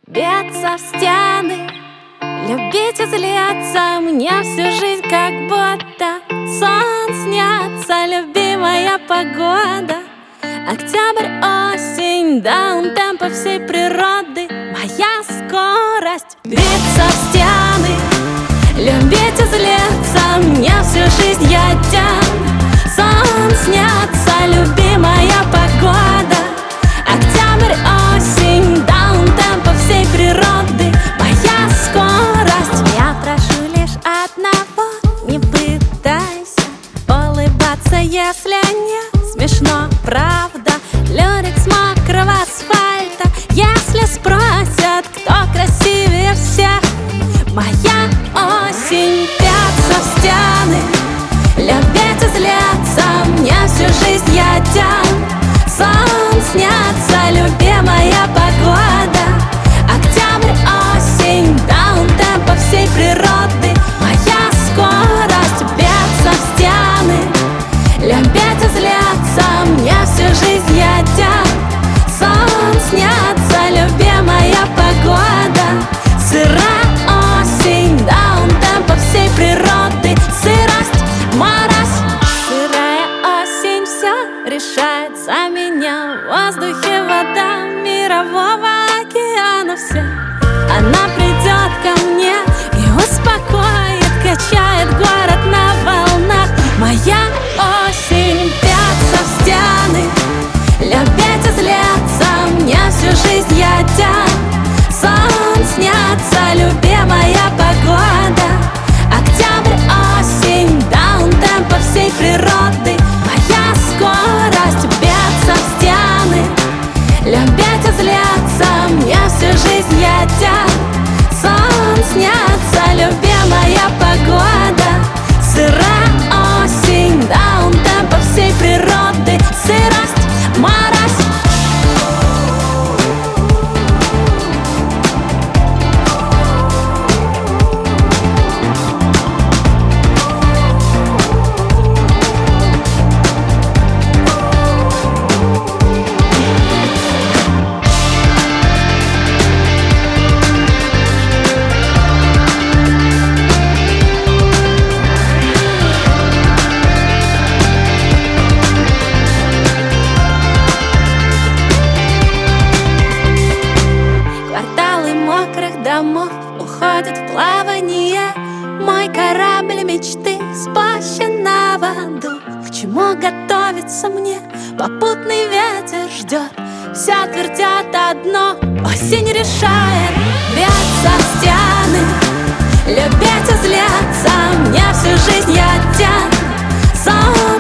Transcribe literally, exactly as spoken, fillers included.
Бьется в стены, любить и злиться. Мне всю жизнь как будто сон снятся. Любимая погода, октябрь, осень, даунтемпо всей природы. Моя скорость бьется в стены, любить и злиться. Мне всю жизнь я тяну, сон снятся. Любимая погода, октябрь, осень, даунтемпо всей природы. Моя скорость. Я прошу лишь одного: не пытайся улыбаться, если не смешно, правда. Лирик с мокрого асфальта. Если спросят, кто красивее всех, моя осень. Бьется в стены, любить и злиться. Мне всю жизнь я тяну, сон снятся. Любимая погода, октябрь, осень, даунтемпо всей природы. Моя скорость. Бьется в стены, любить и злиться. Мне всю жизнь я тяну, сон снятся. Любимая погода, сырая осень, даунтемпо всей природы. Сырость, мороз. Сырая осень все решает за меня. В воздухе вода мирового океана вся. Она придет ко мне и успокоит, качает город на волнах. Моя осень. Бьется в стены, любить и злиться. Мне всю жизнь я тяну, сон снятся. Любимая погода, октябрь, осень, даунтемпо всей природы. Моя скорость. Бьется в стены, любить и злиться. Мне всю жизнь я тяну, сон снятся. Любимая погода, сырая осень, даунтемпо всей природы. Сырость, мороз. Домов уходит в плавание. Мой корабль мечты спущен на воду. К чему готовиться мне? Попутный ветер ждет. Все твердят одно: осень решает. Бьется в стены, любить и злиться. Мне всю жизнь я тяну, сон